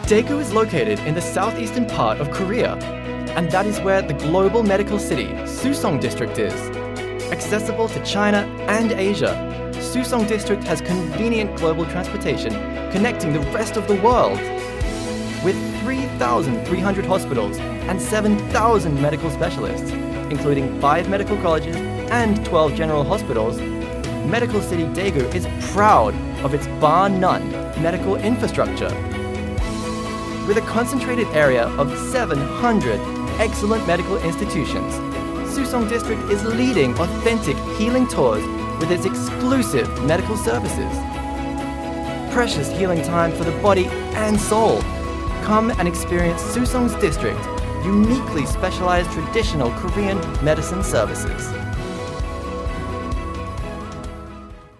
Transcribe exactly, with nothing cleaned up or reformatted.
Daegu is located in the southeastern part of Korea, and that is where the global medical city, Susong District is. Accessible to China and Asia, Susong District has convenient global transportation connecting the rest of the world. With three thousand three hundred hospitals and seven thousand medical specialists, including five medical colleges and twelve general hospitals, Medical City Daegu is proud of its bar none medical infrastructure. With a concentrated area of seven hundred excellent medical institutions, Susong District is leading authentic healing tours with its exclusive medical services. Precious healing time for the body and soul. Come and experience Susong's District uniquely specialized traditional Korean medicine services.